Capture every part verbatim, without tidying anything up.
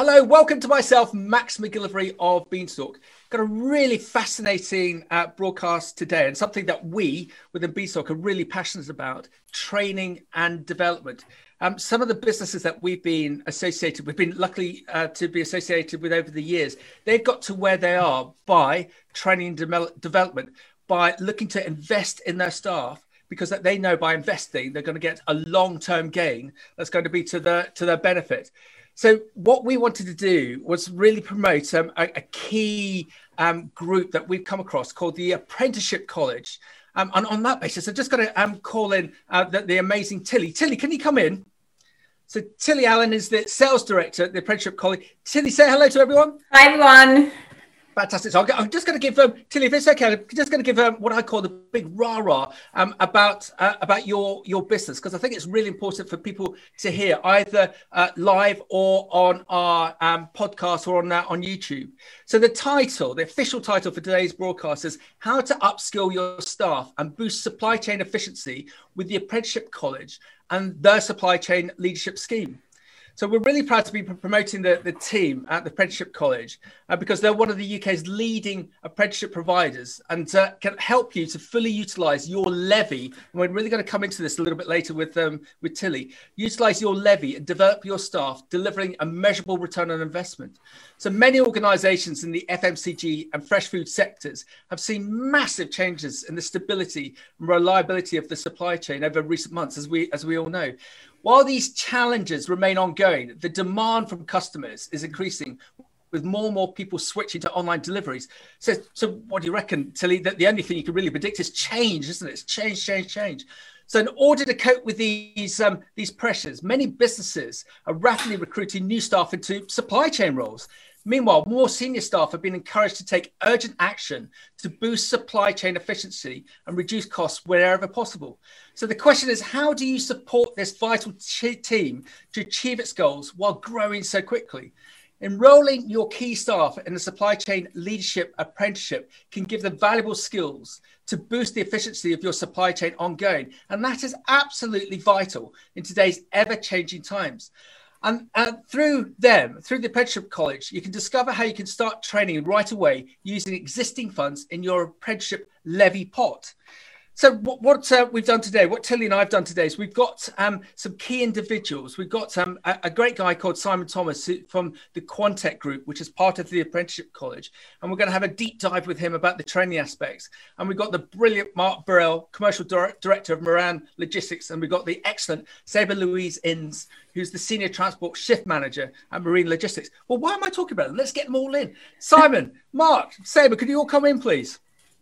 Hello, welcome to myself, Max McGillivray of Beanstalk. Got a really fascinating uh, broadcast today, and something that we within Beanstalk are really passionate about: training and development. Um, some of the businesses that we've been associated, we've been lucky uh, to be associated with over the years, they've got to where they are by training and de- development, by looking to invest in their staff, because they know by investing they're going to get a long-term gain that's going to be to their to their benefit. So what we wanted to do was really promote um, a, a key um, group that we've come across called the Apprenticeship College. Um, and on that basis, I've just got to um, call in uh, the, the amazing Tilly. Tilly, can you come in? So Tilly Allen is the sales director at the Apprenticeship College. Tilly, say hello to everyone. Hi, everyone. Fantastic. So I'm just going to give um, Tilly, if it's okay, I'm just going to give um, what I call the big rah-rah um, about uh, about your your business, because I think it's really important for people to hear, either uh, live or on our um, podcast or on uh, on YouTube. So the title, the official title for today's broadcast is "How to Upskill Your Staff and Boost Supply Chain Efficiency with the Apprenticeship College and their Supply Chain Leadership Scheme." So we're really proud to be promoting the, the team at the Apprenticeship College uh, because they're one of the U K's leading apprenticeship providers and uh, can help you to fully utilise your levy. And we're really going to come into this a little bit later with um, with Tilly. Utilise your levy and develop your staff, delivering a measurable return on investment. So many organisations in the F M C G and fresh food sectors have seen massive changes in the stability and reliability of the supply chain over recent months, as we as we all know. While these challenges remain ongoing, the demand from customers is increasing, with more and more people switching to online deliveries. So, so what do you reckon, Tilly? That the only thing you can really predict is change, isn't it? It's change, change, change. So in order to cope with these, um, these pressures, many businesses are rapidly recruiting new staff into supply chain roles. Meanwhile, more senior staff have been encouraged to take urgent action to boost supply chain efficiency and reduce costs wherever possible. So the question is, how do you support this vital ch- team to achieve its goals while growing so quickly? Enrolling your key staff in the supply chain leadership apprenticeship can give them valuable skills to boost the efficiency of your supply chain ongoing. And that is absolutely vital in today's ever-changing times. And uh, through them, through the Apprenticeship College, you can discover how you can start training right away using existing funds in your apprenticeship levy pot. So what, what uh, we've done today, what Tilly and I have done today, is we've got um, some key individuals. We've got um, a, a great guy called Simon Thomas who, from the Quantec Group, which is part of the Apprenticeship College. And we're going to have a deep dive with him about the training aspects. And we've got the brilliant Mark Burrell, Commercial Dir- Director of Moran Logistics. And we've got the excellent Sabre Louise Inns, who's the Senior Transport Shift Manager at Marine Logistics. Well, why am I talking about them? Let's get them all in. Simon, Mark, Sabre, could you all come in, please?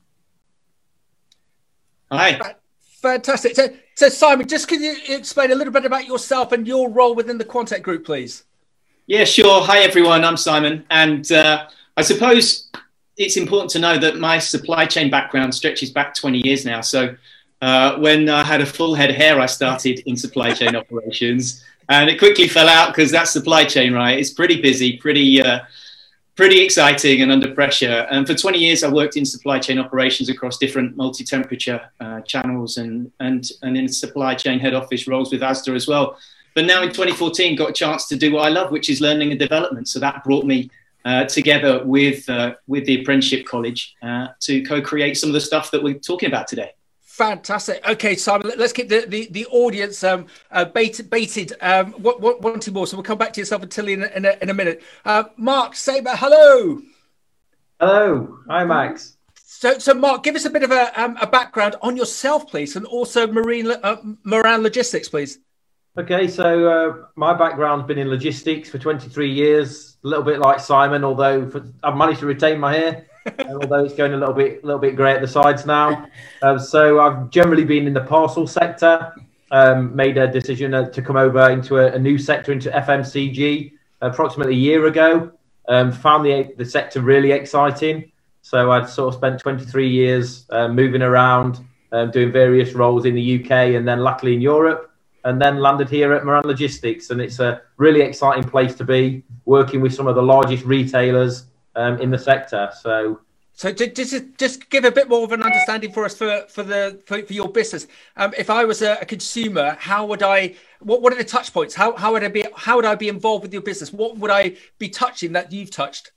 Hi. Fantastic. So, so Simon, just can you explain a little bit about yourself and your role within the Quantec Group, please? Yeah, sure. Hi, everyone. I'm Simon. And uh, I suppose it's important to know that my supply chain background stretches back twenty years now. So uh, when I had a full head of hair, I started in supply chain operations. And it quickly fell out because that's supply chain, right? It's pretty busy, pretty... Uh, Pretty exciting and under pressure. And for twenty years, I worked in supply chain operations across different multi-temperature uh, channels and, and, and in supply chain head office roles with Asda as well. But now in twenty fourteen, got a chance to do what I love, which is learning and development. So that brought me uh, together with, uh, with the Apprenticeship College uh, to co-create some of the stuff that we're talking about today. Fantastic. Okay, Simon, let's keep the, the, the audience um, uh, baited, baited um, what, what, wanting more. So we'll come back to yourself and Tilly in a, in a, in a minute. Uh, Mark, Sabre, hello. Hello. Hi, Max. So, so Mark, give us a bit of a, um, a background on yourself, please, and also Marine uh, Moran Logistics, please. Okay, so uh, my background's been in logistics for twenty-three years, a little bit like Simon, although for, I've managed to retain my hair. Although it's going a little bit, little bit grey at the sides now. Uh, so I've generally been in the parcel sector. Um, made a decision uh, to come over into a, a new sector, into F M C G, approximately a year ago. Um, found the the sector really exciting. So I'd sort of spent twenty-three years uh, moving around, um, doing various roles in the U K and then luckily in Europe, and then landed here at Moran Logistics. And it's a really exciting place to be, working with some of the largest retailers Um, in the sector. So So to, just just give a bit more of an understanding for us for for the for, for your business. Um, if I was a, a consumer, how would I? What what are the touch points? How how would I be? How would I be involved with your business? What would I be touching that you've touched?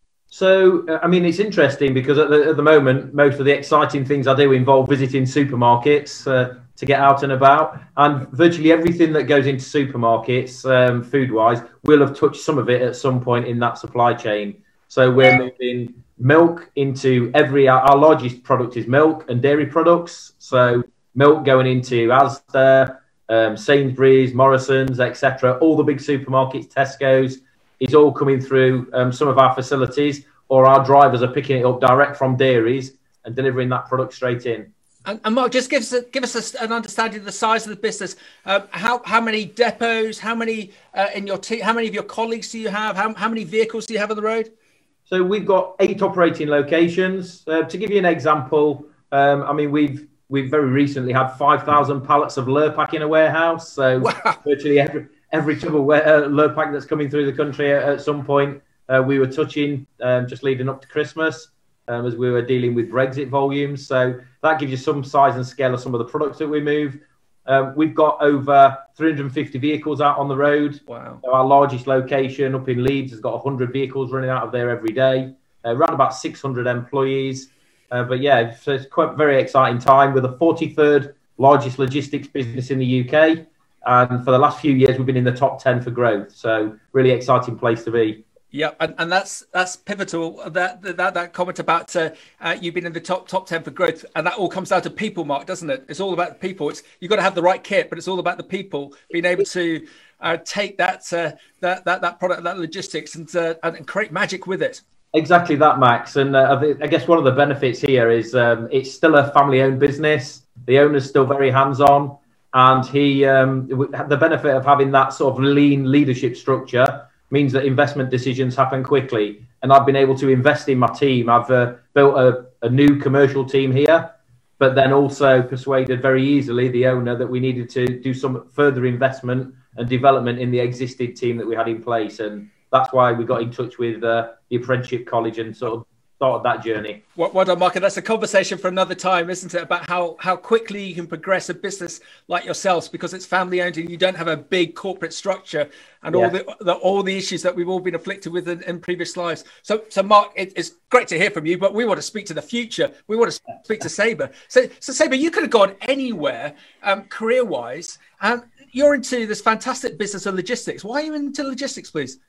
So uh, I mean, it's interesting because at the, at the moment, most of the exciting things I do involve visiting supermarkets uh, to get out and about, and virtually everything that goes into supermarkets, um, food wise, will have touched some of it at some point in that supply chain. So we're moving milk into every, our largest product is milk and dairy products. So milk going into Asda, um, Sainsbury's, Morrison's, et cetera. All the big supermarkets, Tesco's, is all coming through um, some of our facilities, or our drivers are picking it up direct from dairies and delivering that product straight in. And, and Mark, just give us a, give us a, an understanding of the size of the business. Um, how how many depots? How many uh, in your team? How many of your colleagues do you have? How how many vehicles do you have on the road? So we've got eight operating locations. Uh, to give you an example, um, I mean, we've we've very recently had five thousand pallets of Lurpak in a warehouse. So wow. virtually every every tub of uh, Lurpak that's coming through the country at, at some point, uh, we were touching um, just leading up to Christmas um, as we were dealing with Brexit volumes. So that gives you some size and scale of some of the products that we move. Um, we've got over three hundred fifty vehicles out on the road. Wow. So our largest location up in Leeds has got one hundred vehicles running out of there every day. Uh, around about six hundred employees. Uh, but yeah, so it's quite a very exciting time. We're the forty-third largest logistics business in the U K. And for the last few years, we've been in the top ten for growth. So really exciting place to be. Yeah, and, and that's that's pivotal. That that that comment about uh, uh, you being in the top top ten for growth, and that all comes down to people, Mark, doesn't it? It's all about the people. It's you've got to have the right kit, but it's all about the people being able to uh, take that uh, that that that product, that logistics, and uh, and create magic with it. Exactly that, Max. And uh, I guess one of the benefits here is um, it's still a family-owned business. The owner's still very hands-on, and he um, the benefit of having that sort of lean leadership structure means that investment decisions happen quickly. And I've been able to invest in my team. I've uh, built a, a new commercial team here, but then also persuaded very easily the owner that we needed to do some further investment and development in the existing team that we had in place. And that's why we got in touch with uh, the Apprenticeship College and sort of started that journey. Well, well done, Mark. And that's a conversation for another time, isn't it? About how how quickly you can progress a business like yourselves because it's family owned and you don't have a big corporate structure and yeah. all the, the all the issues that we've all been afflicted with in, in previous lives. So, so Mark, it, it's great to hear from you, but we want to speak to the future. We want to speak to Sabre. So, so Sabre, you could have gone anywhere um, career wise. Um, you're into this fantastic business of logistics. Why are you into logistics, please?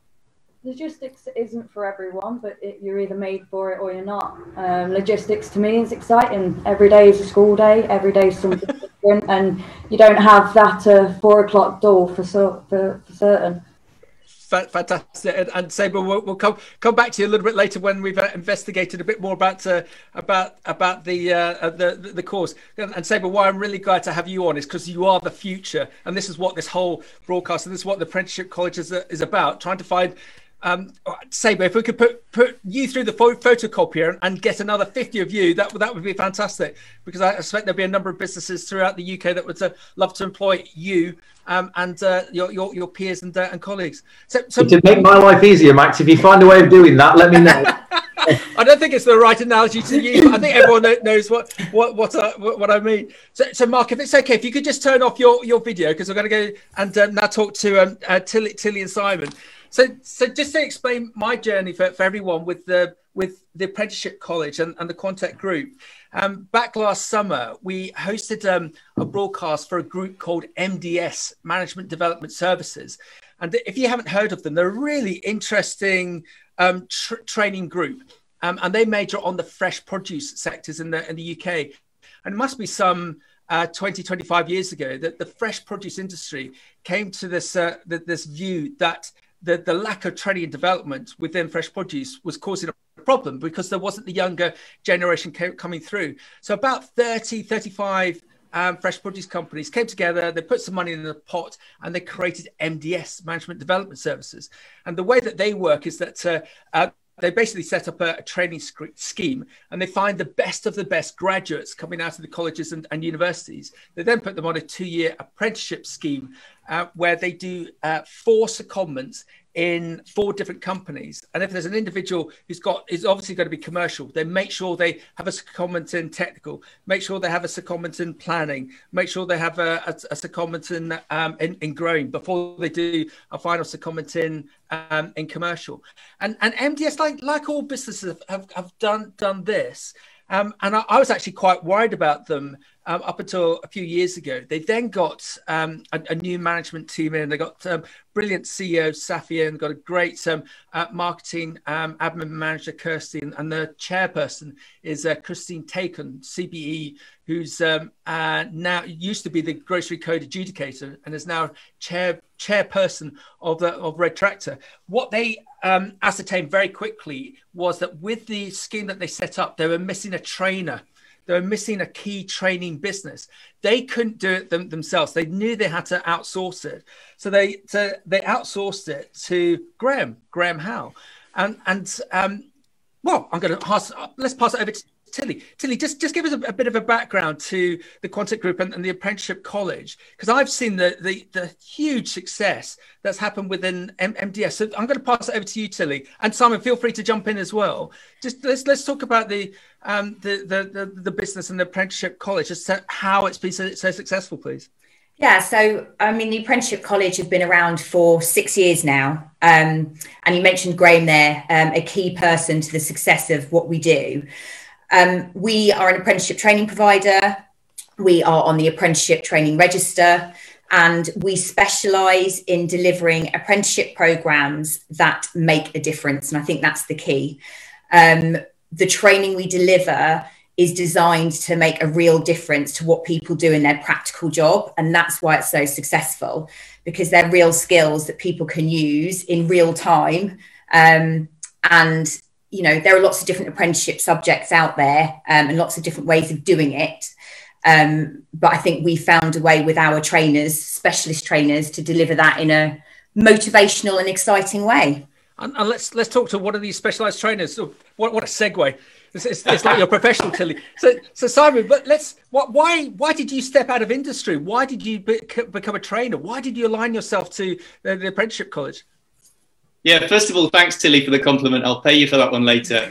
Logistics isn't for everyone, but it, you're either made for it or you're not. Um, logistics to me is exciting. Every day is a school day. Every day is something different, and you don't have that uh, four o'clock door for so for, for certain. Fantastic, and, and Sabre, we'll, we'll come come back to you a little bit later when we've uh, investigated a bit more about uh, about about the, uh, the the the course. And, and Sabre, why I'm really glad to have you on is because you are the future, and this is what this whole broadcast and this is what the Apprenticeship College is uh, is about. Trying to find. Um, Sabre, if we could put put you through the pho- photocopier and get another fifty of you, that that would be fantastic. Because I expect there'll be a number of businesses throughout the U K that would uh, love to employ you um, and uh, your, your your peers and uh, and colleagues. So, so to make my life easier, Max, if you find a way of doing that, let me know. I don't think it's the right analogy to use. I think everyone knows what what what, uh, what I mean. So, so Mark, if it's okay, if you could just turn off your, your video because we're going to go and um, now talk to um, uh, Tilly, Tilly and Simon. So, so just to explain my journey for, for everyone with the with the Apprenticeship College and, and the Quantec Group, um, back last summer, we hosted um, a broadcast for a group called M D S, Management Development Services. And if you haven't heard of them, they're a really interesting um, tr- training group. Um, and they major on the fresh produce sectors in the in the U K. And it must be some uh, twenty, twenty-five years ago that the fresh produce industry came to this uh, th- this view that The, the lack of training and development within fresh produce was causing a problem because there wasn't the younger generation co- coming through. So about thirty, thirty-five um, fresh produce companies came together, they put some money in the pot and they created M D S, Management Development Services. And the way that they work is that uh, uh, they basically set up a, a training sc- scheme and they find the best of the best graduates coming out of the colleges and, and universities. They then put them on a two-year apprenticeship scheme uh, where they do uh, four secondments in four different companies. And if there's an individual who's got, is obviously going to be commercial, they make sure they have a secondment in technical, make sure they have a secondment in planning, make sure they have a, a, a secondment in, um, in, in growing before they do a final secondment in, um, in commercial. And, and M D S, like, like all businesses have, have done, done this. Um, and I, I was actually quite worried about them um, up until a few years ago. They then got um, a, a new management team in. They got um, brilliant C E O Safia, and got a great um, uh, marketing um, admin manager Kirsty, and, and the chairperson is uh, Christine Takon, C B E, who's um, uh, now used to be the grocery code adjudicator and is now chair chairperson of the of Red Tractor. What they um, ascertained very quickly was that with the scheme that they set up, they were missing a trainer. They were missing a key training business. They couldn't do it them, themselves. They knew they had to outsource it. So they so they outsourced it to Graham, Graham Howe. And, and um, well, I'm going to pass, let's pass it over to Tilly. Tilly, just, just give us a, a bit of a background to the Quantic Group and, and the Apprenticeship College, because I've seen the, the, the huge success that's happened within M MDS. So I'm going to pass it over to you, Tilly, and Simon. Feel free to jump in as well. Just let's let's talk about the um, the, the the the business and the Apprenticeship College, just how it's been so, so successful, please. Yeah, so I mean, the Apprenticeship College has been around for six years now, um, and you mentioned Graham there, um, a key person to the success of what we do. Um, we are an apprenticeship training provider. We are on the Apprenticeship Training Register, and we specialise in delivering apprenticeship programmes that make a difference. And I think that's the key. Um, the training we deliver is designed to make a real difference to what people do in their practical job. And that's why it's so successful, because they're real skills that people can use in real time. Um, and you know, there are lots of different apprenticeship subjects out there um, and lots of different ways of doing it. Um, but I think we found a way with our trainers, specialist trainers, to deliver that in a motivational and exciting way. And, and let's let's talk to one of these specialised trainers. So what what a segue! It's, it's, it's like you're professional, Tilly. So so Simon, but let's. What why why did you step out of industry? Why did you be, become a trainer? Why did you align yourself to the, the Apprenticeship College? Yeah, first of all, thanks, Tilly, for the compliment. I'll pay you for that one later.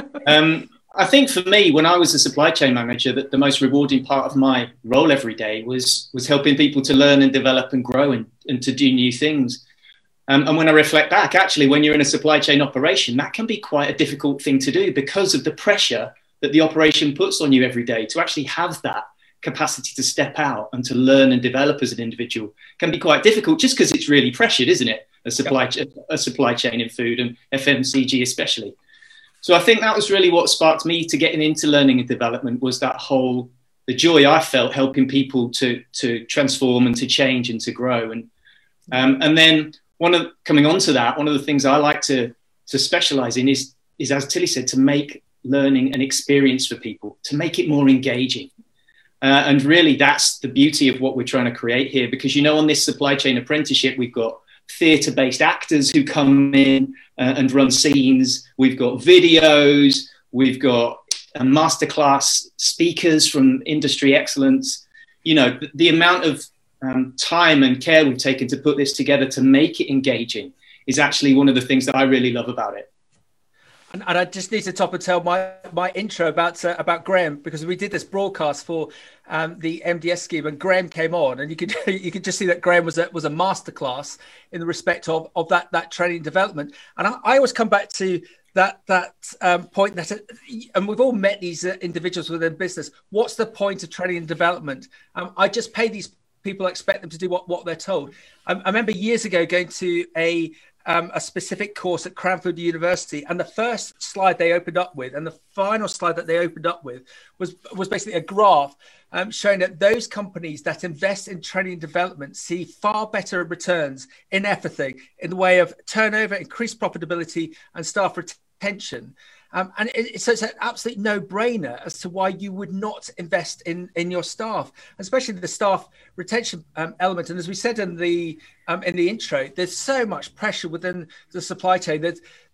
um, I think for me, when I was a supply chain manager, that the most rewarding part of my role every day was was helping people to learn and develop and grow and, and to do new things. Um, and when I reflect back, actually, when you're in a supply chain operation, that can be quite a difficult thing to do because of the pressure that the operation puts on you every day. To actually have that capacity to step out and to learn and develop as an individual can be quite difficult, just because it's really pressured, isn't it? A supply, ch- a supply chain in food and F M C G especially. So I think that was really what sparked me to getting into learning and development, was that whole, the joy I felt helping people to, to transform and to change and to grow. And, um, and then one of, coming on to that, one of the things I like to, to specialize in is, is, as Tilly said, to make learning an experience for people, to make it more engaging. Uh, and really that's the beauty of what we're trying to create here, because, you know, on this supply chain apprenticeship, we've got theatre-based actors who come in uh, and run scenes. We've got videos. We've got a masterclass speakers from industry excellence. You know, the, the amount of um, time and care we've taken to put this together to make it engaging is actually one of the things that I really love about it. And, and I just need to top and tell my my intro about uh, about Graham, because we did this broadcast for um, the M D S scheme, and Graham came on, and you could you could just see that Graham was a, was a masterclass in the respect of of that that training development. And I, I always come back to that that um, point that, uh, and we've all met these uh, individuals within business. What's the point of training and development? Um, I just pay these people, expect them to do what what they're told. I, I remember years ago going to a Um, a specific course at Cranfield University, and the first slide they opened up with, and the final slide that they opened up with, was was basically a graph um, showing that those companies that invest in training and development see far better returns in everything, in the way of turnover, increased profitability, and staff retention. Um, and it, so it's an absolute no-brainer as to why you would not invest in, in your staff, especially the staff retention um, element. And as we said in the um, in the intro, there's so much pressure within the supply chain that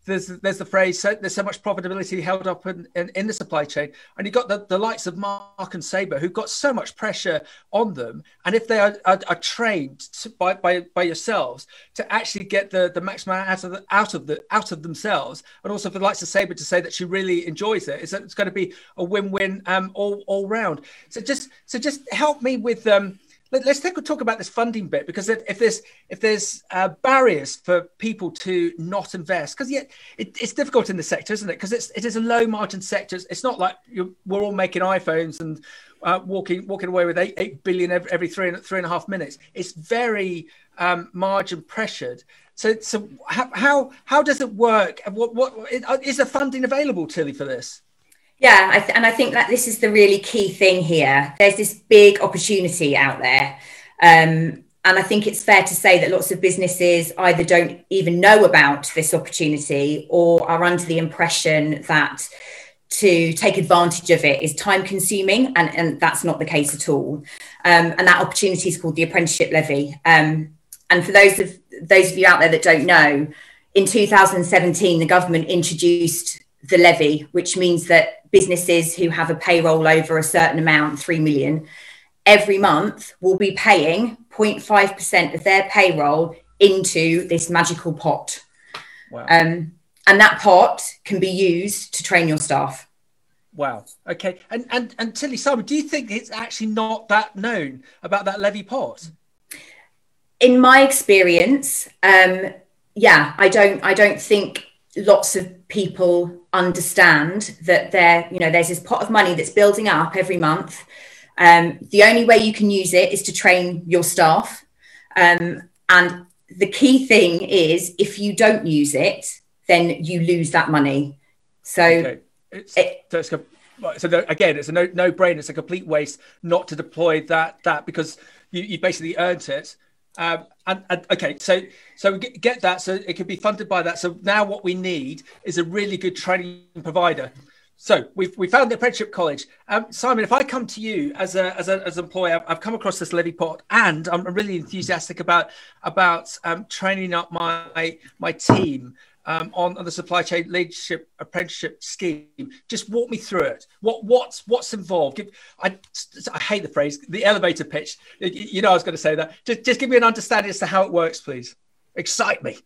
there's there's the phrase, so, there's so much profitability held up in, in, in the supply chain. And you've got the, the likes of Mark and Sabre, who've got so much pressure on them. And if they are, are, are trained to, by, by by yourselves to actually get the, the maximum out of the, out of the out of themselves, and also for the likes of Sabre to say that she really enjoys it, it's, it's going to be a win-win um, all all round. So just so just help me with um. Let's take a talk about this funding bit, because if there's if there's uh, barriers for people to not invest, because yet it, it's difficult in the sector, isn't it? Because it's it is a low margin sector. It's not like you're, we're all making iPhones and uh, walking walking away with eight eight billion every, every three and three and a half minutes. It's very um, margin pressured. So so how how how does it work? What what is the funding available, Tilly, for this? Yeah, I th- and I think that this is the really key thing here. There's this big opportunity out there. Um, and I think it's fair to say that lots of businesses either don't even know about this opportunity or are under the impression that to take advantage of it is time consuming. And, and that's not the case at all. Um, and that opportunity is called the Apprenticeship Levy. Um, and for those of those of you out there that don't know, in two thousand seventeen, the government introduced the levy, which means that businesses who have a payroll over a certain amount, three million, every month will be paying zero point five percent of their payroll into this magical pot. Wow. Um, and that pot can be used to train your staff. Wow. Okay. And and and Tilly, Simon, do you think it's actually not that known about that levy pot? In my experience, um, yeah, I don't I don't think lots of people understand that there, you know, there's this pot of money that's building up every month. Um, the only way you can use it is to train your staff. Um, and the key thing is, if you don't use it, then you lose that money. So, okay. it's, it, so, it's, so there, again, it's a no, no brainer. It's a complete waste not to deploy that, that because you, you basically earned it. Um, and, and okay, so so we get, get that, so it can be funded by that. So now what we need is a really good training provider. So we've we found the Apprenticeship College. Um, Simon, if I come to you as a as a as an employer, I've, I've come across this levy pot, and I'm really enthusiastic about about um, training up my my team um, on, on the supply chain leadership apprenticeship scheme. Just walk me through it. What what's what's involved? Give, I I hate the phrase the elevator pitch. You, you know I was going to say that. Just just give me an understanding as to how it works, please. Excite me.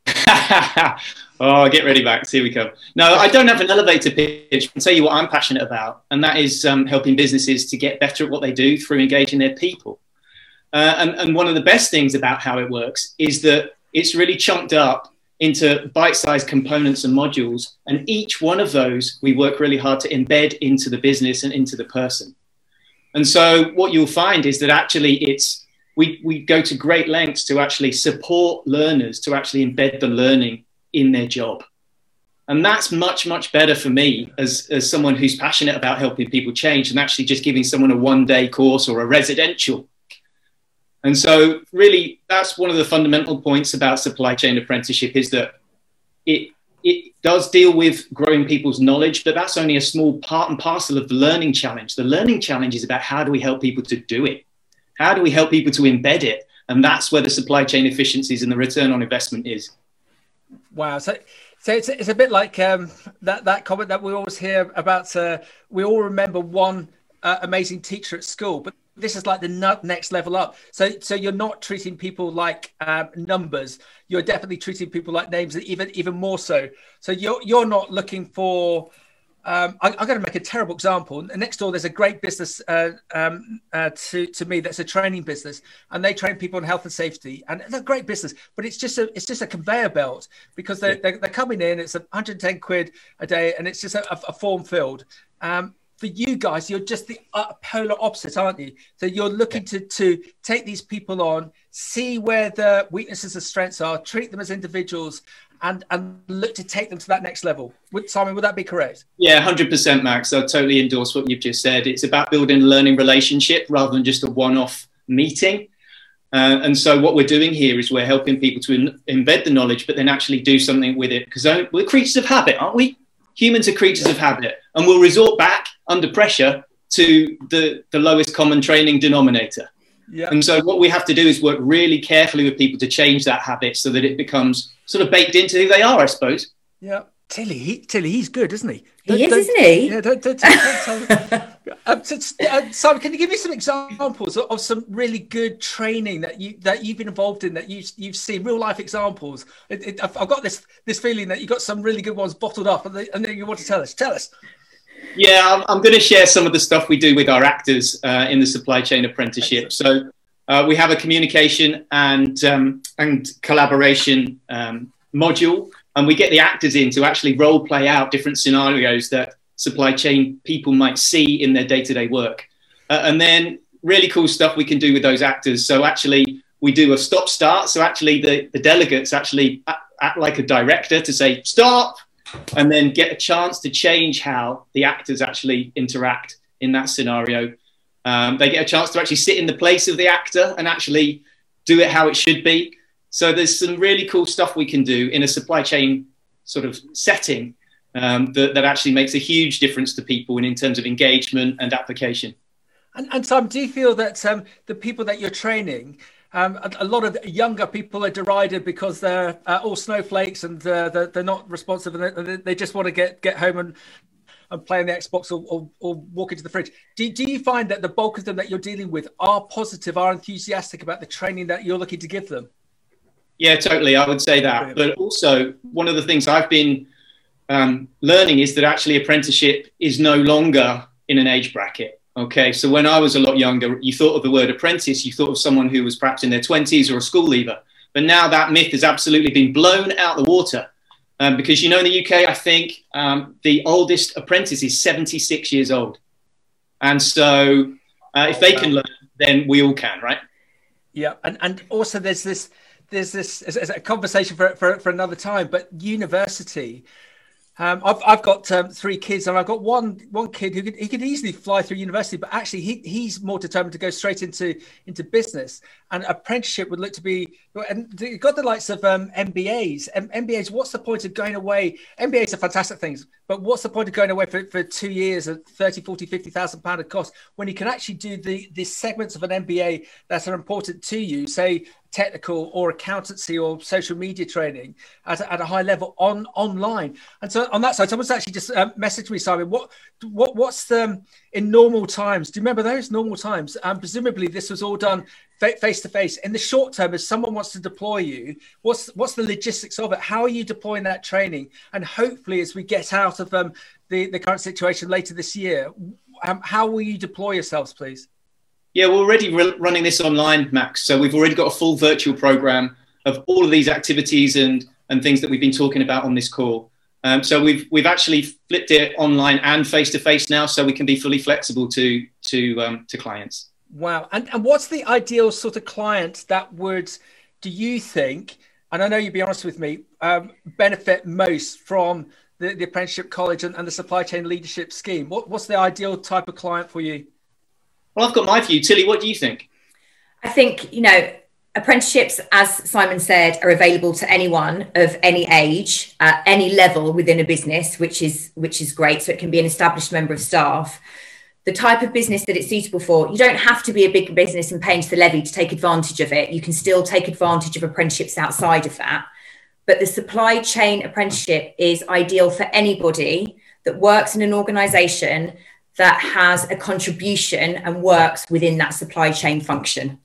Oh, get ready, Max. Here we come. No, I don't have an elevator pitch. I'll tell you what I'm passionate about, and that is um, helping businesses to get better at what they do through engaging their people. Uh, and, and one of the best things about how it works is that it's really chunked up into bite-sized components and modules, and each one of those we work really hard to embed into the business and into the person. And so what you'll find is that actually it's We, we go to great lengths to actually support learners to actually embed the learning in their job. And that's much, much better for me as, as someone who's passionate about helping people change than actually just giving someone a one-day course or a residential. And so really, that's one of the fundamental points about supply chain apprenticeship is that it, it does deal with growing people's knowledge, but that's only a small part and parcel of the learning challenge. The learning challenge is about how do we help people to do it? How do we help people to embed it? And that's where the supply chain efficiencies and the return on investment is. Wow. So, so it's, it's a bit like um, that, that comment that we always hear about. Uh, we all remember one uh, amazing teacher at school, but this is like the next level up. So, so you're not treating people like um, numbers. You're definitely treating people like names, even even more so. So you're you're not looking for. Um, I, I'm going to make a terrible example. Next door, there's a great business uh, um, uh, to, to me that's a training business, and they train people on health and safety, and it's a great business. But it's just a it's just a conveyor belt because they're, they're, they're coming in. It's one hundred ten quid a day, and it's just a, a form filled. Um, for you guys, you're just the polar opposite, aren't you? So you're looking to to take these people on, see where the weaknesses and strengths are, treat them as individuals, and and look to take them to that next level. Would, Simon, would that be correct? Yeah, one hundred percent, Max. I totally endorse what you've just said. It's about building a learning relationship rather than just a one-off meeting. Uh, and so what we're doing here is we're helping people to in, embed the knowledge, but then actually do something with it. Because we're creatures of habit, aren't we? Humans are creatures of habit, and we'll resort back under pressure to the, the lowest common training denominator. Yeah. And so what we have to do is work really carefully with people to change that habit so that it becomes sort of baked into who they are, I suppose. Yeah. Tilly, he, Tilly, he's good, isn't he? He Don't, is, don't, isn't he? Yeah, don't, don't, don't, don't tell um, so, uh, Simon, can you give me some examples of, of some really good training that you that you've been involved in, that you you've seen real life examples? It, it, I've, I've got this this feeling that you got some really good ones bottled up, and, they, and then you want to tell us. Tell us. Yeah, I'm, I'm going to share some of the stuff we do with our actors uh, in the supply chain apprenticeship. Excellent. So uh, we have a communication and um, and collaboration um, module. And we get the actors in to actually role play out different scenarios that supply chain people might see in their day-to-day work. Uh, and then really cool stuff we can do with those actors. So actually we do a stop start. So actually the, the delegates actually act, act like a director to say, stop, and then get a chance to change how the actors actually interact in that scenario. Um, they get a chance to actually sit in the place of the actor and actually do it how it should be. So there's some really cool stuff we can do in a supply chain sort of setting um, that, that actually makes a huge difference to people in, in terms of engagement and application. And, and Tom, do you feel that um, the people that you're training, um, a, a lot of younger people are derided because they're uh, all snowflakes and uh, they're, they're not responsive, and they, they just want to get, get home and, and play on the Xbox or, or, or walk into the fridge. Do, do you find that the bulk of them that you're dealing with are positive, are enthusiastic about the training that you're looking to give them? Yeah, totally. I would say that. But also, one of the things I've been um, learning is that actually apprenticeship is no longer in an age bracket. Okay, so when I was a lot younger, you thought of the word apprentice, you thought of someone who was perhaps in their twenties or a school leaver. But now that myth has absolutely been blown out the water. Um, because, you know, in the U K, I think um, the oldest apprentice is seventy-six years old. And so uh, if they can learn, then we all can, right? Yeah, and, and also there's this... There's this as a conversation for, for for another time, but university. Um, I've I've got um, three kids, and I've got one one kid who could he could easily fly through university, but actually he he's more determined to go straight into into business. And apprenticeship would look to be, and you've got the likes of um, M B As. M- MBAs, what's the point of going away? M B As are fantastic things, but what's the point of going away for, for two years at thirty, forty, fifty thousand pound of cost when you can actually do the the segments of an M B A that are important to you, say technical or accountancy or social media training at, at a high level on online. And so on that side, someone's actually just um, messaged me, Simon, what what what's the in normal times, do you remember those normal times? Um, presumably this was all done face to face. In the short term, if someone wants to deploy you, what's what's the logistics of it? How are you deploying that training? And hopefully as we get out of um, the, the current situation later this year, um, how will you deploy yourselves, please? Yeah, we're already re- running this online, Max. So we've already got a full virtual program of all of these activities and, and things that we've been talking about on this call. Um, so we've we've actually flipped it online and face to face now, so we can be fully flexible to to um, to clients. Wow. And and what's the ideal sort of client that would, do you think, and I know you'd be honest with me, um, benefit most from the, the apprenticeship college and, and the supply chain leadership scheme? What, what's the ideal type of client for you? Well, I've got my view. Tilly, what do you think? I think, you know, apprenticeships, as Simon said, are available to anyone of any age, at any level within a business, which is which is great. So it can be an established member of staff. The type of business that it's suitable for, you don't have to be a big business and pay into the levy to take advantage of it. You can still take advantage of apprenticeships outside of that. But the supply chain apprenticeship is ideal for anybody that works in an organisation that has a contribution and works within that supply chain function.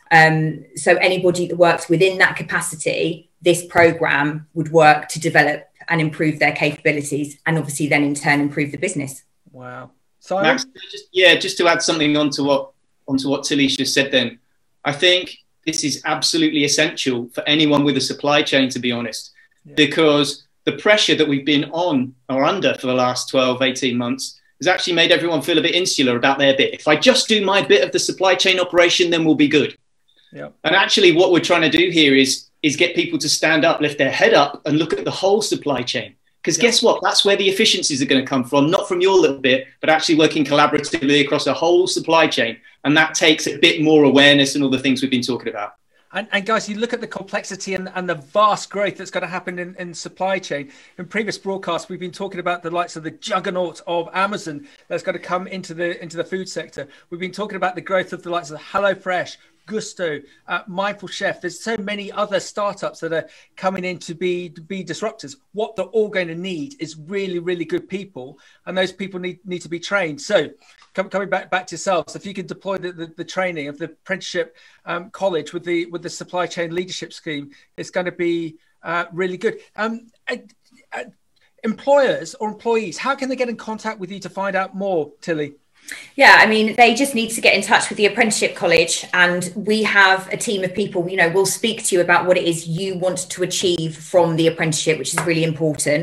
Um, so anybody that works within that capacity, this programme would work to develop and improve their capabilities, and obviously then in turn improve the business. Wow. So Max, just, yeah, just to add something onto what onto what Tilly just said then, I think this is absolutely essential for anyone with a supply chain, to be honest, yeah. Because the pressure that we've been on or under for the last twelve, eighteen months has actually made everyone feel a bit insular about their bit. If I just do my bit of the supply chain operation, then we'll be good. Yeah. And actually what we're trying to do here is, is get people to stand up, lift their head up and look at the whole supply chain. Because yeah. Guess what? That's where the efficiencies are going to come from, not from your little bit, but actually working collaboratively across a whole supply chain. And that takes a bit more awareness and all the things we've been talking about. And, and guys, you look at the complexity and, and the vast growth that's going to happen in, in supply chain. In previous broadcasts, we've been talking about the likes of the juggernaut of Amazon that's going to come into the into the food sector. We've been talking about the growth of the likes of HelloFresh, Gusto, uh, Mindful Chef. There's so many other startups that are coming in to be to be disruptors. What they're all going to need is really, really good people, and those people need need to be trained. So, com- coming back back to yourselves, if you can deploy the, the, the training of the apprenticeship um, college with the with the supply chain leadership scheme, it's going to be uh, really good. Um, uh, uh, employers or employees, how can they get in contact with you to find out more, Tilly? Yeah, I mean, they just need to get in touch with the Apprenticeship College, and we have a team of people, you know, we'll speak to you about what it is you want to achieve from the apprenticeship, which is really important.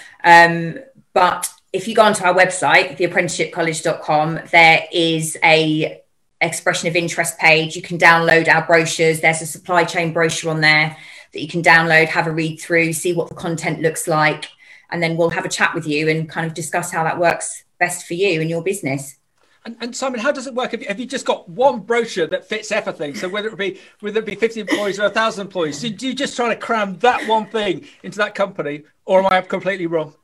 Um, but if you go onto our website, the apprenticeship college dot com, there is a expression of interest page. You can download our brochures. There's a supply chain brochure on there that you can download, have a read through, see what the content looks like, and then we'll have a chat with you and kind of discuss how that works best for you and your business. And, and Simon, how does it work? Have you, have you just got one brochure that fits everything? So whether it be whether it be fifty employees or a thousand employees, so do you just try to cram that one thing into that company, or am I completely wrong?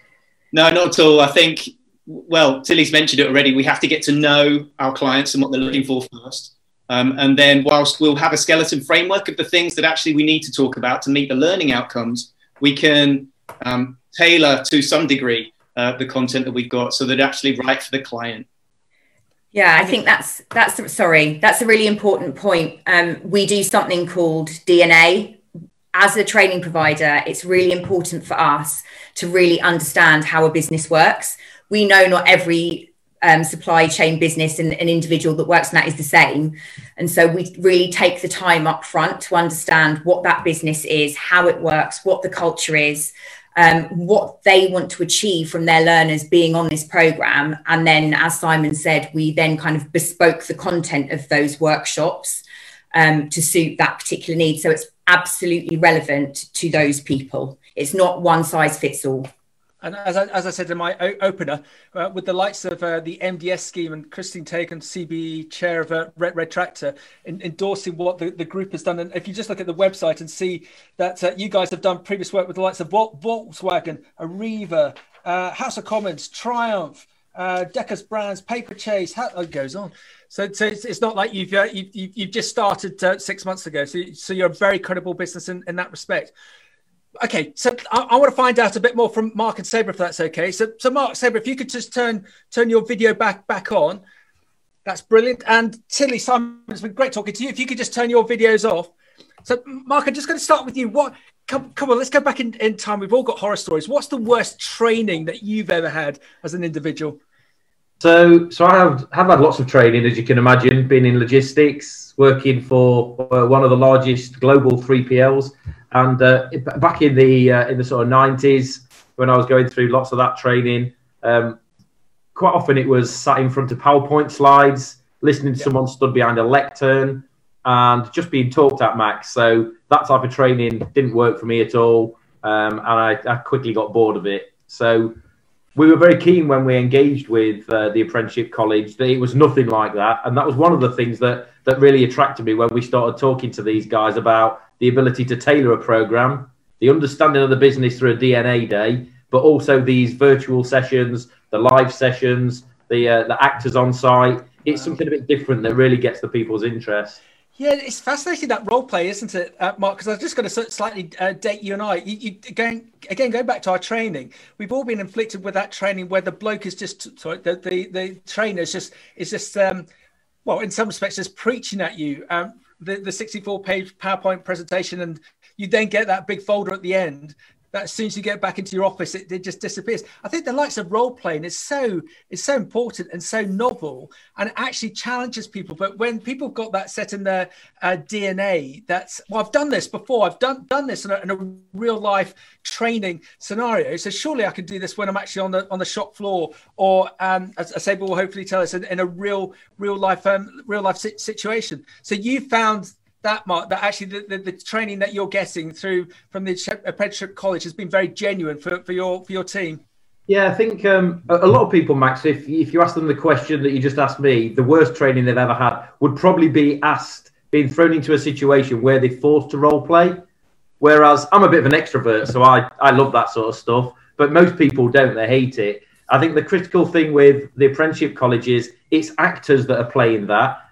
No, not at all. I think, well, Tilly's mentioned it already. We have to get to know our clients and what they're looking for first. Um, and then whilst we'll have a skeleton framework of the things that actually we need to talk about to meet the learning outcomes, we can um, tailor to some degree uh, the content that we've got so that it's actually right for the client. Yeah, I think that's, that's sorry, that's a really important point. Um, we do something called D N A. As a training provider, it's really important for us to really understand how a business works. We know not every um, supply chain business and an individual that works in that is the same. And so we really take the time up front to understand what that business is, how it works, what the culture is, um, what they want to achieve from their learners being on this program. And then, as Simon said, we then kind of bespoke the content of those workshops um, to suit that particular need. So it's absolutely relevant to those people. It's not one size fits all. And as I, as I said in my o- opener, uh, with the likes of uh, the M D S scheme and Christine Tagan, C B E chair of uh, Red, Red Tractor, in, endorsing what the, the group has done. And if you just look at the website and see that uh, you guys have done previous work with the likes of Vol- Volkswagen, Arriva, uh, House of Commons, Triumph, uh, Decker's Brands, Paper Chase, how, oh, it goes on. So, so it's, it's not like you've, uh, you've, you've just started uh, six months ago. So, so you're a very credible business in, in that respect. Okay, so I, I want to find out a bit more from Mark and Sabre, if that's okay. So, so Mark, Sabre, if you could just turn turn your video back back on, that's brilliant. And Tilly, Simon, it's been great talking to you. If you could just turn your videos off. So, Mark, I'm just going to start with you. What? Come, come on, let's go back in, in time. We've all got horror stories. What's the worst training that you've ever had as an individual? So, so I have have had lots of training, as you can imagine. Been in logistics, working for uh, one of the largest global three P Ls. And uh, back in the uh, in the sort of nineties, when I was going through lots of that training, um, quite often it was sat in front of PowerPoint slides, listening to yeah. someone stood behind a lectern, and just being talked at, Max. So that type of training didn't work for me at all, um, and I, I quickly got bored of it. So we were very keen when we engaged with uh, the Apprenticeship College that it was nothing like that, and that was one of the things that that really attracted me when we started talking to these guys about the ability to tailor a program, the understanding of the business through a D N A day, but also these virtual sessions, the live sessions, the uh, the actors on site. It's something a bit different that really gets the people's interest. Yeah, it's fascinating, that role play, isn't it, uh, Mark? Because I was just going to slightly uh, date you and I. You, you going again, going back to our training, we've all been inflicted with that training where the bloke is just sorry, the the, the trainer is just is just um, well, in some respects, just preaching at you. Um, the the sixty-four page PowerPoint presentation, and you then get that big folder at the end that as soon as you get back into your office, it, it just disappears. I think the likes of role playing is so is so important and so novel, and it actually challenges people. But when people have got that set in their uh, D N A, that's, well, I've done this before. I've done done this in a, in a real life training scenario. So surely I can do this when I'm actually on the on the shop floor, or um, as, as Sabre will hopefully tell us, in, in a real real life um, real life situation. So you found that, Mark, that actually the, the, the training that you're getting through from the Apprenticeship College has been very genuine for, for your for your team. Yeah, I think um, a, a lot of people, Max, if if you ask them the question that you just asked me, the worst training they've ever had would probably be asked, being thrown into a situation where they're forced to role play. Whereas I'm a bit of an extrovert, so I, I love that sort of stuff. But most people don't, they hate it. I think the critical thing with the Apprenticeship College is it's actors that are playing that.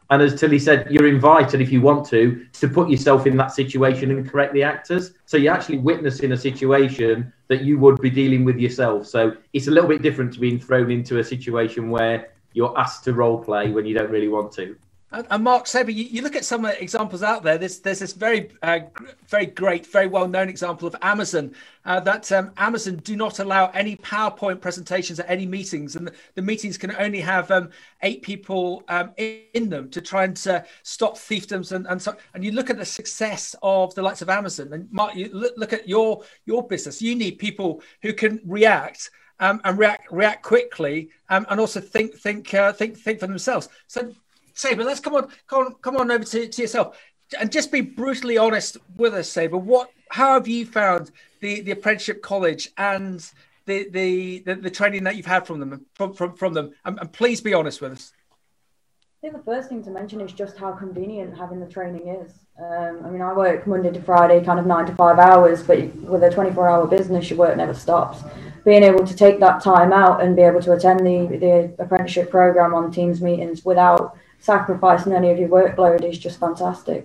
And as Tilly said, you're invited, if you want to, to put yourself in that situation and correct the actors. So you're actually witnessing a situation that you would be dealing with yourself. So it's a little bit different to being thrown into a situation where you're asked to role play when you don't really want to. And Mark Saber, you, you look at some examples out there. There's there's this very uh, very great, very well known example of Amazon. Uh, that um, Amazon do not allow any PowerPoint presentations at any meetings, and the, the meetings can only have um, eight people um, in, in them to try and uh, stop fiefdoms. And and so and you look at the success of the likes of Amazon, and Mark, you look, look at your your business. You need people who can react. Um, and react react quickly, um, and also think think uh, think think for themselves. So. Saber, let's come on, come on, come on over to, to yourself, and just be brutally honest with us, Saber. What, how have you found the, the apprenticeship college and the, the the the training that you've had from them, from from, from them, and, and please be honest with us. I think the first thing to mention is just how convenient having the training is. Um, I mean, I work Monday to Friday, kind of nine to five hours, but with a twenty-four hour business, your work never stops. Being able to take that time out and be able to attend the the apprenticeship program on Teams meetings without sacrificing any of your workload is just fantastic.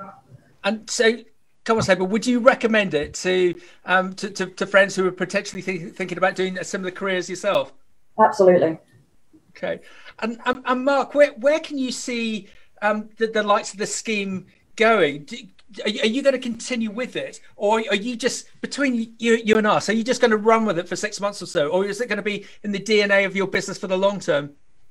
And so, come on, Saber, would you recommend it to um to, to, to friends who are potentially think, thinking about doing a similar career as yourself? Absolutely. Okay. And and, and Mark, where where can you see um the, the likes of the scheme going? Do, are you, are you going to continue with it, or are you just, between you you and us, are you just going to run with it for six months or so, or is it going to be in the D N A of your business for the long term?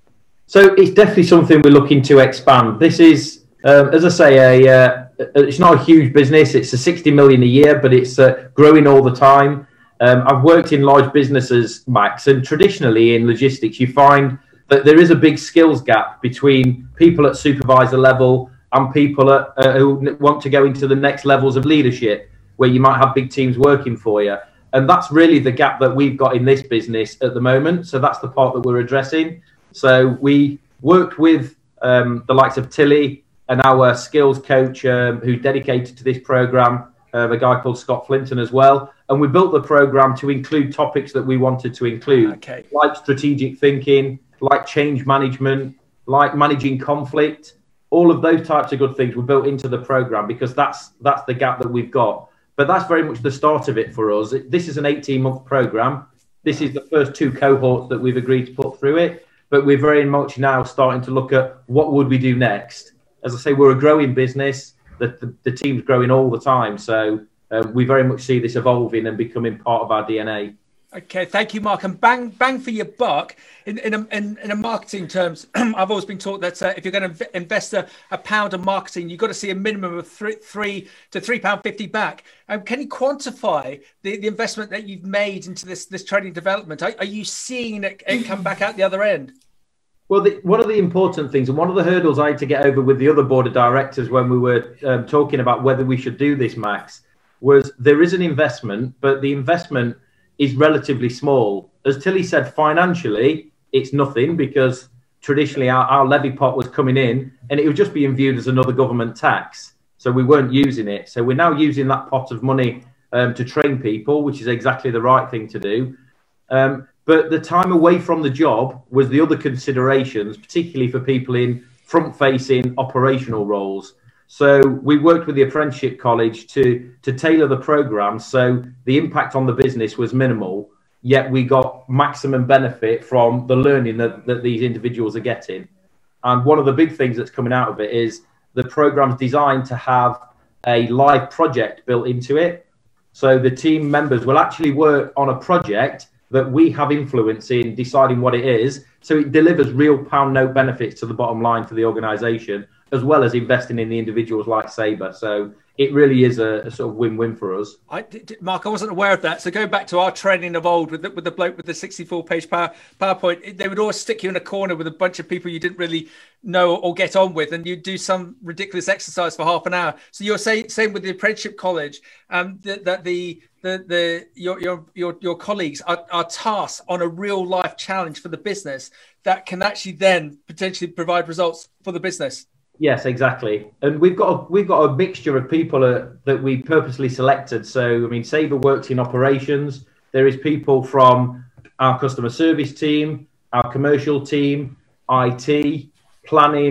So it's definitely something we're looking to expand. This is, um, as I say, a uh, it's not a huge business. It's a sixty million a year, but it's uh, growing all the time. Um, I've worked in large businesses, Max, and traditionally in logistics, you find that there is a big skills gap between people at supervisor level and people at, uh, who want to go into the next levels of leadership, where you might have big teams working for you. And that's really the gap that we've got in this business at the moment. So that's the part that we're addressing. So we worked with um, the likes of Tilly and our skills coach um, who's dedicated to this program, uh, a guy called Scott Flinton as well. And we built the program to include topics that we wanted to include, okay. like strategic thinking, like change management, like managing conflict. All of those types of good things were built into the program because that's that's the gap that we've got. But that's very much the start of it for us. This is an eighteen month program. This is the first two cohorts that we've agreed to put through it. But we're very much now starting to look at what would we do next. As I say, we're a growing business. The, the, the team's growing all the time. So uh, we very much see this evolving and becoming part of our D N A. Okay, thank you, Mark. And bang, bang for your buck. In in a, in, in a marketing terms, I've always been taught that uh, if you're going to invest a, a pound in marketing, you've got to see a minimum of three, three to three pound fifty back. Um, can you quantify the, the investment that you've made into this this training development? Are, are you seeing it, it come back out the other end? Well, the, one of the important things, and one of the hurdles I had to get over with the other board of directors when we were um, talking about whether we should do this, Max, was there is an investment, but the investment is relatively small. As Tilly said, financially, it's nothing because traditionally our, our levy pot was coming in and it was just being viewed as another government tax. So we weren't using it. So we're now using that pot of money um, to train people, which is exactly the right thing to do. Um, but the time away from the job was the other considerations, particularly for people in front-facing operational roles. So we worked with the apprenticeship college to, to tailor the program so the impact on the business was minimal, yet we got maximum benefit from the learning that, that these individuals are getting. And one of the big things that's coming out of it is the program's designed to have a live project built into it. So the team members will actually work on a project that we have influence in deciding what it is. So it delivers real pound note benefits to the bottom line for the organisation, as well as investing in the individuals like Saber. So it really is a, a sort of win-win for us. I, did, Mark, I wasn't aware of that. So going back to our training of old with the, with the bloke with the sixty-four page power, PowerPoint, they would always stick you in a corner with a bunch of people you didn't really know or get on with, and you'd do some ridiculous exercise for half an hour. So you're saying, same with the apprenticeship college, um, that, that the the the your your your, your colleagues are, are tasked on a real life challenge for the business that can actually then potentially provide results for the business. Yes, exactly. And we've got a, we've got a mixture of people uh, that we purposely selected. So, I mean, Saber works in operations. There is people from our customer service team, our commercial team, I T, planning,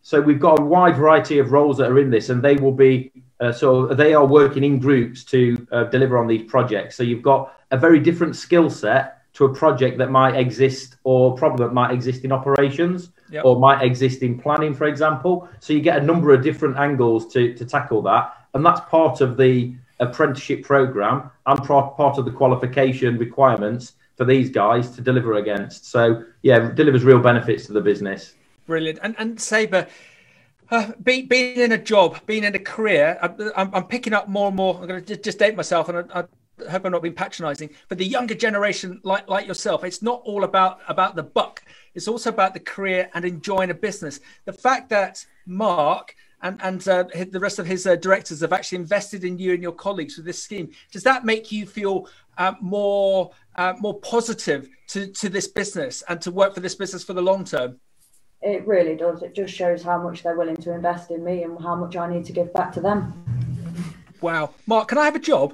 So we've got a wide variety of roles that are in this, and they will be uh, so they are working in groups to uh, deliver on these projects. So you've got a very different skill set to a project that might exist, or problem that might exist in operations, yep. or might exist in planning, for example. So you get a number of different angles to, to tackle that. And that's part of the apprenticeship program and part of the qualification requirements for these guys to deliver against. So yeah, it delivers real benefits to the business. Brilliant. And, and Sabre, Uh, be, being in a job, being in a career, I'm, I'm picking up more and more. I'm going to just, just date myself, and I, I hope I'm not being patronising. But the younger generation, like like yourself, it's not all about about the buck. It's also about the career and enjoying a business. The fact that Mark and and uh, the rest of his uh, directors have actually invested in you and your colleagues with this scheme, does that make you feel uh, more uh, more positive to to this business and to work for this business for the long term? It really does. It just shows how much they're willing to invest in me and how much I need to give back to them. Wow. Mark, can I have a job?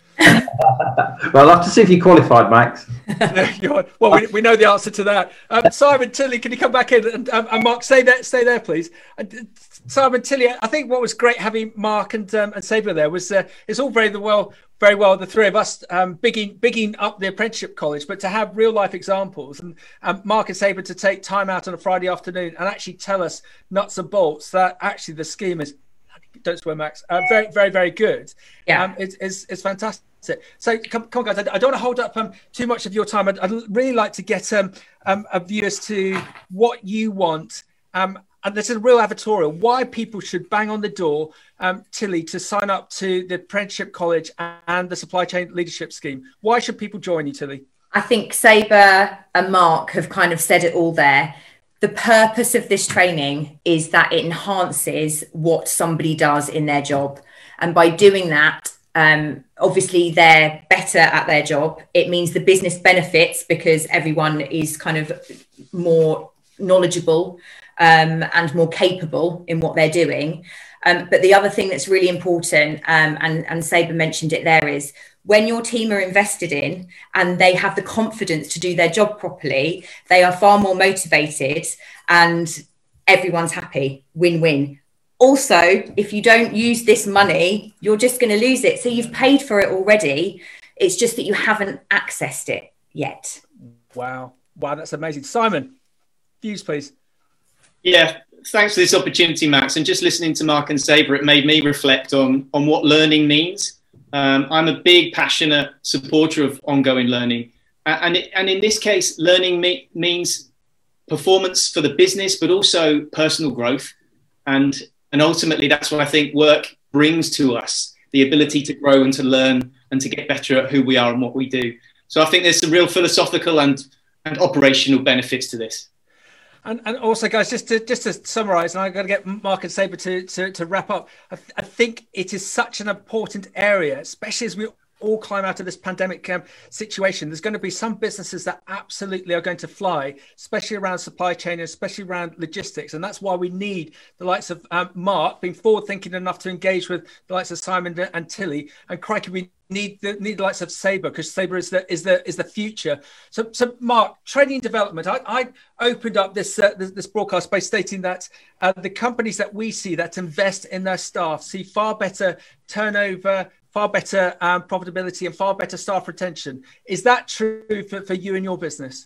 Well, I'll have to see if you qualified, Max. Well, we, we know the answer to that. Um, Simon Tilley, can you come back in? And, um, and Mark, stay there, stay there, please. And, Simon Tilley, I think what was great having Mark and um, and Sabre there was uh, it's all very well, very well the three of us um, bigging bigging up the apprenticeship college, but to have real life examples and um, Mark and Sabre to take time out on a Friday afternoon and actually tell us nuts and bolts that actually the scheme is, don't swear, Max, uh, very very very good. Yeah, um, it's, it's it's fantastic. So come, come on, guys. I, I don't want to hold up um, too much of your time. I'd, I'd really like to get um, um, a view as to what you want. Um, and there's a real advertorial why people should bang on the door, um, Tilley, to sign up to the Apprenticeship College and the Supply Chain Leadership Scheme. Why should people join you, Tilley? I think Sabre and Mark have kind of said it all there. The purpose of this training is that it enhances what somebody does in their job. And by doing that, um, obviously they're better at their job. It means the business benefits because everyone is kind of more knowledgeable um, and more capable in what they're doing. Um, but the other thing that's really important, um, and, and Sabre mentioned it there, is when your team are invested in and they have the confidence to do their job properly, they are far more motivated and everyone's happy, win-win. Also, if you don't use this money, you're just going to lose it. So you've paid for it already. It's just that you haven't accessed it yet. Wow. Wow, that's amazing. Simon, views, please. Yeah, thanks for this opportunity, Max. And just listening to Mark and Sabre, it made me reflect on, on what learning means. Um, I'm a big, passionate supporter of ongoing learning. And, it, and in this case, learning me, means performance for the business, but also personal growth. And, and ultimately, that's what I think work brings to us, the ability to grow and to learn and to get better at who we are and what we do. So I think there's some real philosophical and, and operational benefits to this. And, and also, guys, just to just to summarise, and I've got to get Mark and Sabre to, to, to wrap up, I, th- I think it is such an important area, especially as we all climb out of this pandemic um, situation. There's going to be some businesses that absolutely are going to fly, especially around supply chain, and especially around logistics. And that's why we need the likes of um, Mark being forward-thinking enough to engage with the likes of Simon and Tilley. And crikey, we need the, need the likes of Sabre, because Sabre is the is the is the future. So, so Mark, training and development. I, I opened up this, uh, this this broadcast by stating that uh, the companies that we see that invest in their staff see far better turnover, far better um, profitability, and far better staff retention. Is that true for, for you and your business?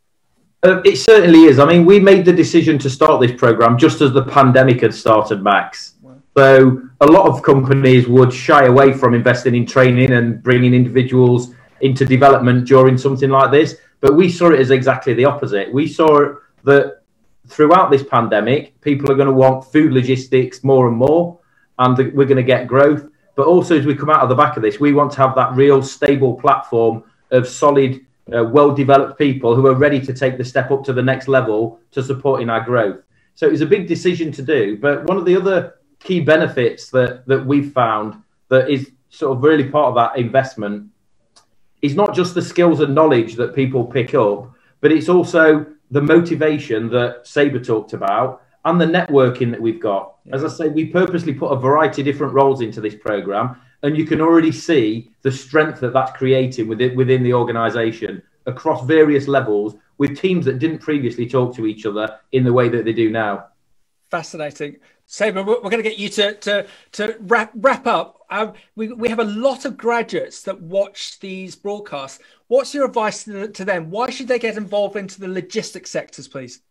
Uh, it certainly is. I mean, we made the decision to start this program just as the pandemic had started, Max. Wow. So a lot of companies would shy away from investing in training and bringing individuals into development during something like this. But we saw it as exactly the opposite. We saw that throughout this pandemic, people are going to want food logistics more and more, and we're going to get growth. But also, as we come out of the back of this, we want to have that real stable platform of solid, uh, well-developed people who are ready to take the step up to the next level to supporting our growth. So it was a big decision to do. But one of the other key benefits that, that we've found that is sort of really part of that investment is not just the skills and knowledge that people pick up, but it's also the motivation that Sabre talked about and the networking that we've got. As I say, we purposely put a variety of different roles into this program, and you can already see the strength that that's creating within, within the organisation across various levels with teams that didn't previously talk to each other in the way that they do now. Fascinating. Sabre, we're, we're going to get you to to to wrap wrap up. Um, we we have a lot of graduates that watch these broadcasts. What's your advice to, to them? Why should they get involved into the logistics sectors, please?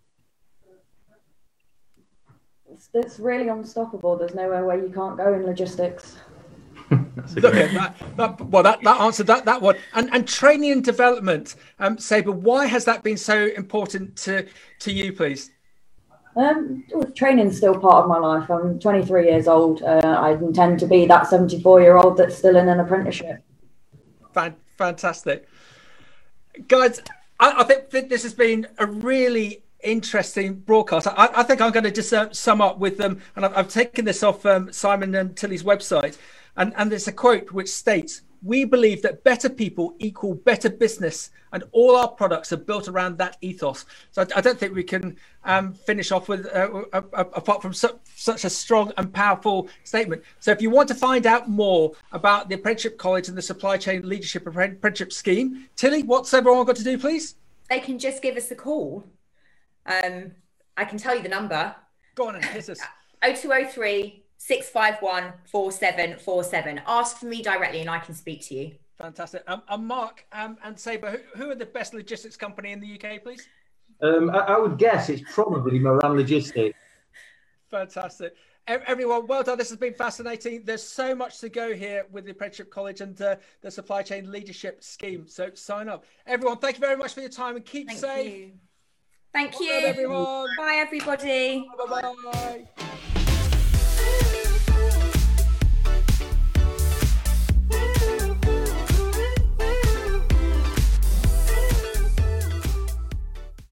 It's, it's really unstoppable. There's nowhere where you can't go in logistics. Look at that, that. Well, that, that answered that that one. And and training and development, um, Sabre, why has that been so important to to you, please? Um, training's still part of my life. I'm twenty-three years old. Uh, I intend to be that seventy-four-year-old that's still in an apprenticeship. Fantastic, guys. I, I think that this has been a really interesting broadcast. I, I think I'm going to just uh, sum up with them, and I've, I've taken this off um, Simon and Tilly's website. And, and there's a quote which states, "We believe that better people equal better business, and all our products are built around that ethos." So I, I don't think we can um, finish off with, uh, uh, uh, apart from su such a strong and powerful statement. So if you want to find out more about the Apprenticeship College and the Supply Chain Leadership Apprenticeship Scheme, Tilly, what's everyone got to do, please? They can just give us a call. Um, I can tell you the number. Go on and hit us. oh two oh three, six five one, four seven four seven. Ask for me directly and I can speak to you. Fantastic. Um, and Mark um, and Sabre, who, who are the best logistics company in the U K, please? Um, I, I would guess it's probably Moran Logistics. Fantastic. Everyone, well done. This has been fascinating. There's so much to go here with the Apprenticeship College and uh, the Supply Chain Leadership Scheme. So sign up. Everyone, thank you very much for your time and keep Thank safe. you. Thank well you. Done, everyone. Bye, everybody. Bye-bye.